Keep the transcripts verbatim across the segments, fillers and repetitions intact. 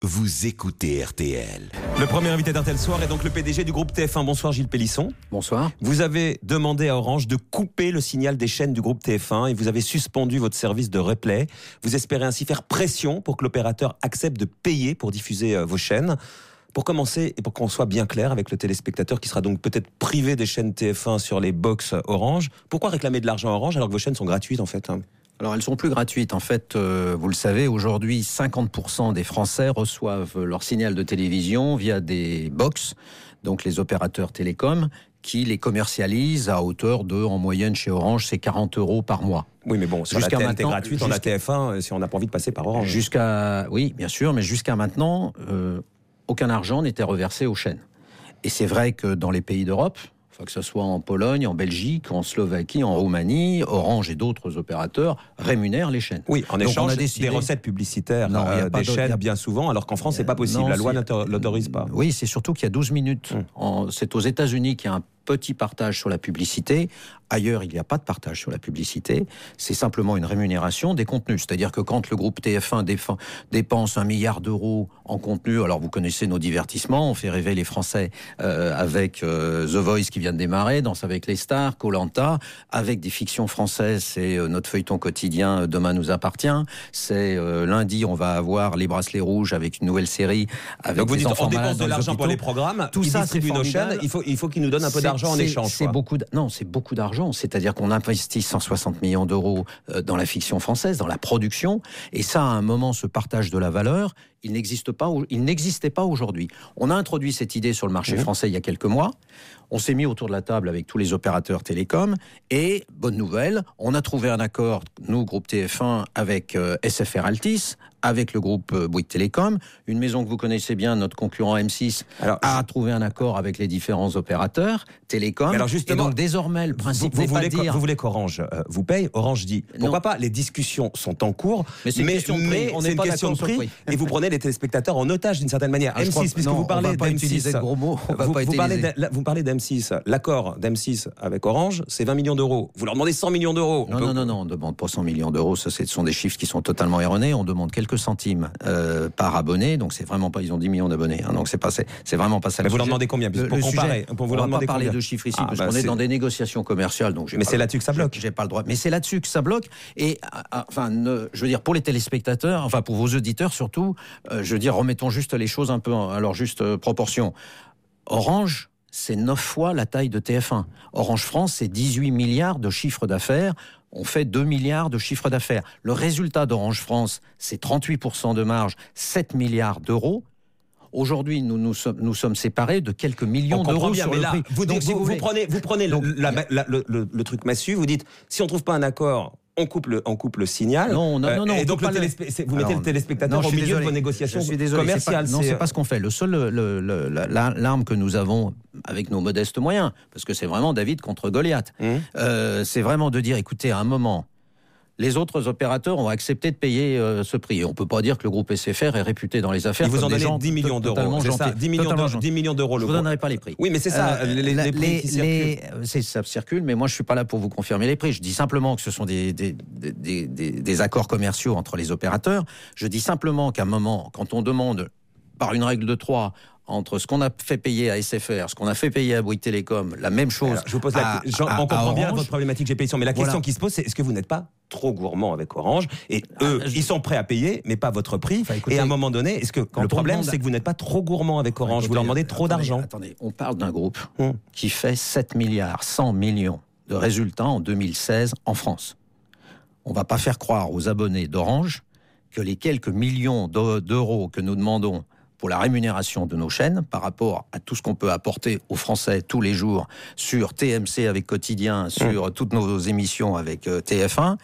Vous écoutez R T L. Le premier invité d'R T L Soir est donc le P D G du groupe T F un. Bonsoir Gilles Pélisson. Bonsoir. Vous avez demandé à Orange de couper le signal des chaînes du groupe T F un et vous avez suspendu votre service de replay. Vous espérez ainsi faire pression pour que l'opérateur accepte de payer pour diffuser euh, vos chaînes. Pour commencer, et pour qu'on soit bien clair avec le téléspectateur qui sera donc peut-être privé des chaînes T F un sur les box Orange, pourquoi réclamer de l'argent à Orange alors que vos chaînes sont gratuites en fait hein ? Alors elles sont plus gratuites. En fait, euh, vous le savez, aujourd'hui, cinquante pour cent des Français reçoivent leur signal de télévision via des box, donc les opérateurs télécoms, qui les commercialisent à hauteur de, en moyenne chez Orange, c'est quarante euros par mois. Oui, mais bon, sur jusqu'à la T N T gratuite, on a T F un si on n'a pas envie de passer par Orange. Jusqu'à, oui, bien sûr, mais jusqu'à maintenant, euh, aucun argent n'était reversé aux chaînes. Et c'est vrai que dans les pays d'Europe, que ce soit en Pologne, en Belgique, en Slovaquie, en Roumanie, Orange et d'autres opérateurs rémunèrent les chaînes. Oui, en donc échange décidé... des recettes publicitaires non, euh, des chaînes, a... bien souvent, alors qu'en France, c'est pas possible. Non, la loi ne l'autorise pas. Oui, c'est surtout qu'il y a douze minutes. Hum. En... C'est aux États-Unis qu'il y a un petit partage sur la publicité. Ailleurs, il n'y a pas de partage sur la publicité. C'est simplement une rémunération des contenus. C'est-à-dire que quand le groupe T F un déf- dépense un milliard d'euros en contenu, alors vous connaissez nos divertissements, on fait rêver les Français euh, avec euh, The Voice qui vient de démarrer, Danse avec les stars, Koh-Lanta, avec des fictions françaises, c'est euh, notre feuilleton quotidien Demain nous appartient. C'est euh, lundi, on va avoir Les Bracelets Rouges avec une nouvelle série. Avec Donc vous des dites, enfants on dépense de l'argent hôpitaux. Pour les programmes, tout ça, c'est nos chaînes. Il faut, il faut qu'ils nous donnent un peu c'est, d'argent en c'est, échange. C'est beaucoup d... Non, c'est beaucoup d'argent. C'est-à-dire qu'on investit cent soixante millions d'euros dans la fiction française, dans la production, et ça, à un moment, ce partage de la valeur, il n'existe pas, il n'existait pas aujourd'hui. On a introduit cette idée sur le marché mmh. français il y a quelques mois. On s'est mis autour de la table avec tous les opérateurs télécoms et, bonne nouvelle, on a trouvé un accord, nous, groupe T F un, avec euh, S F R Altice, avec le groupe euh, Bouygues Télécom, une maison que vous connaissez bien, notre concurrent M six, alors, a trouvé un accord avec les différents opérateurs télécoms. Alors justement, et donc désormais, le principe vous, vous n'est pas de dire... Vous voulez qu'Orange euh, vous paye, Orange dit, pourquoi non. pas, les discussions sont en cours, mais c'est, mais, question de mais on c'est n'est une pas question de prix, prix. Et vous prenez les téléspectateurs en otage d'une certaine manière. Ah, M six, puisque non, vous parlez d'M six, de gros mots, on va vous, pas vous, parlez de, vous parlez d'M six, l'accord d'M six avec Orange, c'est vingt millions d'euros. Vous leur demandez cent millions d'euros. Non, peut... non, non, non, on ne demande pas cent millions d'euros, ça, ce sont des chiffres qui sont totalement erronés, on demande quelques centimes euh, par abonné, donc c'est vraiment pas, ils ont dix millions d'abonnés, hein, donc c'est, pas, c'est, c'est vraiment pas ça. Mais vous leur demandez combien le, pour le comparer sujet, pour vous On leur ne va pas parler combien de chiffres ici, ah, parce bah qu'on c'est... est dans des négociations commerciales, donc j'ai mais pas c'est le... là-dessus que ça bloque. J'ai, j'ai pas le droit, mais c'est là-dessus que ça bloque, et enfin, ne, je veux dire, pour les téléspectateurs, enfin pour vos auditeurs surtout, euh, je veux dire, remettons juste les choses un peu à leur juste euh, proportion. Orange, c'est neuf fois la taille de T F un. Orange France, c'est dix-huit milliards de chiffre d'affaires. On fait deux milliards de chiffre d'affaires. Le résultat d'Orange France, c'est trente-huit pour cent de marge, sept milliards d'euros. Aujourd'hui, nous nous sommes, nous sommes séparés de quelques millions d'euros bien, sur mais le là, prix. Vous, dites, vous, vous, vous prenez, vous prenez Donc, le, la, la, le, le, le truc massu, vous dites, si on ne trouve pas un accord... On coupe, le, on coupe le signal. Non, non, non, non. Et donc le téléspe... le... vous Alors, mettez le téléspectateur non, au milieu désolé. de vos négociations je suis désolé, commerciales. C'est pas, non, c'est pas ce qu'on fait. Le seul, le, le, la, l'arme que nous avons avec nos modestes moyens, parce que c'est vraiment David contre Goliath, mmh. euh, c'est vraiment de dire, écoutez, à un moment, les autres opérateurs ont accepté de payer euh, ce prix. Et on ne peut pas dire que le groupe S F R est réputé dans les affaires. Ils vous comme en donnent dix millions d'euros. C'est ça, dix millions d'euros, dix millions d'euros. Je ne vous donnerai pas les prix. Oui, mais c'est ça, euh, les, la, les prix les, qui circulent. Les, c'est, ça circule, mais moi je ne suis pas là pour vous confirmer les prix. Je dis simplement que ce sont des, des, des, des, des accords commerciaux entre les opérateurs. Je dis simplement qu'à un moment, quand on demande par une règle de trois, entre ce qu'on a fait payer à S F R, ce qu'on a fait payer à Bouygues Télécom, la même chose. Alors, je vous pose la à, question. On comprend bien votre problématique G P S, mais la question voilà. qui se pose, c'est est-ce que vous n'êtes pas trop gourmand avec Orange et eux, ah, je... ils sont prêts à payer, mais pas votre prix. Enfin, écoutez, et à un moment donné, est-ce que le problème, demande... c'est que vous n'êtes pas trop gourmand avec Orange, écoutez, vous leur demandez trop attendez, d'argent. Attendez, on parle d'un groupe hum. qui fait sept milliards cent millions de résultats en deux mille seize en France. On ne va pas faire croire aux abonnés d'Orange que les quelques millions d'euros que nous demandons pour la rémunération de nos chaînes, par rapport à tout ce qu'on peut apporter aux Français tous les jours sur T M C avec Quotidien, sur mmh. toutes nos émissions avec euh, T F un,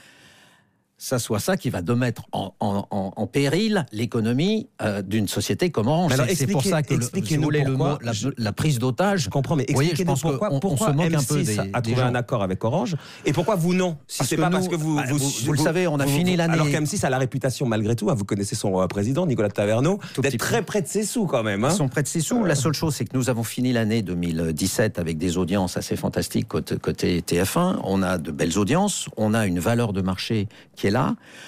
ça soit ça qui va de mettre en, en, en, en péril l'économie euh, d'une société comme Orange. C'est, c'est pour ça que le, si vous voulez, le mot, la, la prise d'otage. Je comprends, mais expliquez-nous voyez, pourquoi, on, pourquoi on se moque M six un peu des, a trouvé un accord avec Orange et pourquoi vous non si parce c'est que pas nous, parce que vous, bah, vous, vous, vous, vous le savez, on a vous, fini l'année. Alors qu'M six a la réputation malgré tout, hein, vous connaissez son euh, président Nicolas Taverneau, tout d'être très près de ses sous quand même. Hein. Ils sont près de ses sous. La seule chose, c'est que nous avons fini l'année deux mille dix-sept avec des audiences assez fantastiques côté, côté T F un. On a de belles audiences, on a une valeur de marché qui est là.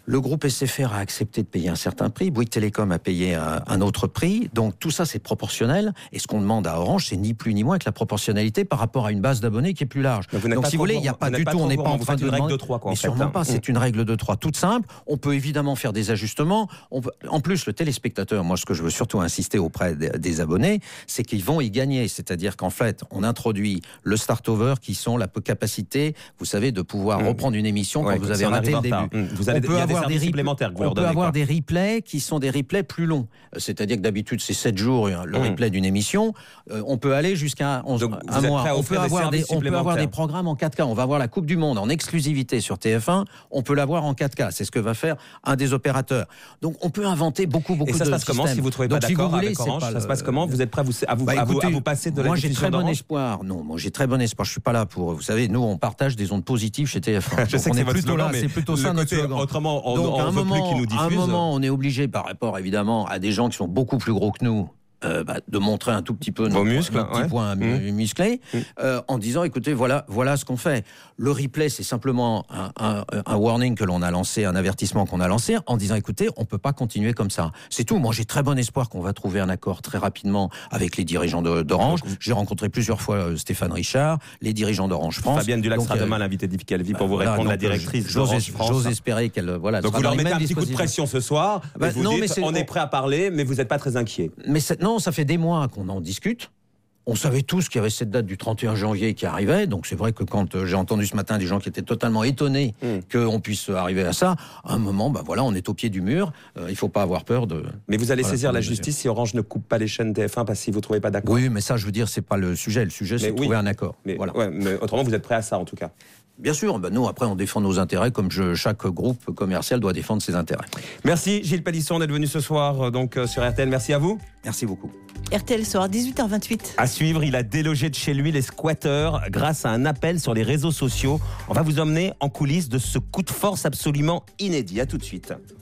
Le groupe S F R a accepté de payer un certain prix, Bouygues Télécom a payé un, un autre prix, donc tout ça c'est proportionnel, et ce qu'on demande à Orange, c'est ni plus ni moins que la proportionnalité par rapport à une base d'abonnés qui est plus large. Vous donc si vous voulez, il n'y a pas du tout, on n'est pas en train de demander... règle de trois, quoi, mais en fait, sûrement hein. pas, c'est une règle de trois toute simple, on peut évidemment faire des ajustements, on peut... en plus le téléspectateur, moi ce que je veux surtout insister auprès des, des abonnés, c'est qu'ils vont y gagner, c'est-à-dire qu'en fait, on introduit le start-over qui sont la capacité, vous savez, de pouvoir mmh. reprendre une émission ouais, quand vous avez raté le début. Mmh. Vous avez, on peut il y a avoir des, des supplémentaires que vous on leur peut donnez, avoir quoi. des replays qui sont des replays plus longs. C'est-à-dire que d'habitude c'est sept jours le mmh. replay d'une émission. Euh, on peut aller jusqu'à onze, Donc, un mois. On peut, avoir des, on peut avoir des programmes en quatre K. On va voir la Coupe du Monde en exclusivité sur T F un. On peut l'avoir en quatre K. C'est ce que va faire un des opérateurs. Donc on peut inventer beaucoup, beaucoup de systèmes. Et ça se passe comment si vous ne trouvez pas Donc, d'accord si voulez, avec Orange? Ça le... se passe comment? Vous êtes prêt à vous, à vous, bah, à vous, écoutez, à vous passer de la moi, diffusion j'ai très d'Orange? bon espoir. Non, moi j'ai très bon espoir. Je suis pas là pour. Vous savez, nous on partage des ondes positives chez T F un. Je sais on que est c'est plutôt slogan, là. C'est plutôt ça notre slogan. Autrement, on, Donc, on à un veut moment, plus qu'ils nous diffusent. À un moment, on est obligé, par rapport évidemment à des gens qui sont beaucoup plus gros que nous, Euh, bah, de montrer un tout petit peu nos, muscles, nos petits ouais. points mmh. musclés, mmh. Euh, en disant, écoutez, voilà, voilà ce qu'on fait. Le replay, c'est simplement un, un, un warning que l'on a lancé, un avertissement qu'on a lancé, en disant, écoutez, on peut pas continuer comme ça. C'est tout. Moi, j'ai très bon espoir qu'on va trouver un accord très rapidement avec les dirigeants de, d'Orange. J'ai rencontré plusieurs fois euh, Stéphane Richard, les dirigeants d'Orange France. Fabienne Dulac donc, sera euh, demain l'invité d'Yves Calvi bah, pour vous voilà, répondre, donc, la directrice j'ose, d'Orange France. J'ose espérer qu'elle, voilà. Donc vous leur mettez un petit coup de pression ce soir. Bah, vous non, dites, mais c'est, on est prêt à parler, mais vous n'êtes pas très inquiet. Mais non, ça fait des mois qu'on en discute. On savait tous qu'il y avait cette date du trente et un janvier qui arrivait, donc c'est vrai que quand euh, j'ai entendu ce matin des gens qui étaient totalement étonnés mmh. qu'on puisse arriver à ça, à un moment, ben voilà, on est au pied du mur, euh, il faut pas avoir peur de... Mais vous allez voilà, saisir la justice si Orange ne coupe pas les chaînes T F un parce que si vous ne trouvez pas d'accord? Oui, mais ça, je veux dire, c'est pas le sujet, le sujet c'est mais de oui. trouver un accord. Mais, voilà. ouais, mais autrement, vous êtes prêt à ça en tout cas? Bien sûr, ben nous après on défend nos intérêts comme je, chaque groupe commercial doit défendre ses intérêts. Merci Gilles Palisson d'être venu ce soir donc sur R T L, merci à vous. Merci beaucoup. R T L soir, dix-huit heures vingt-huit. À suivre, il a délogé de chez lui les squatteurs grâce à un appel sur les réseaux sociaux. On va vous emmener en coulisses de ce coup de force absolument inédit. À tout de suite.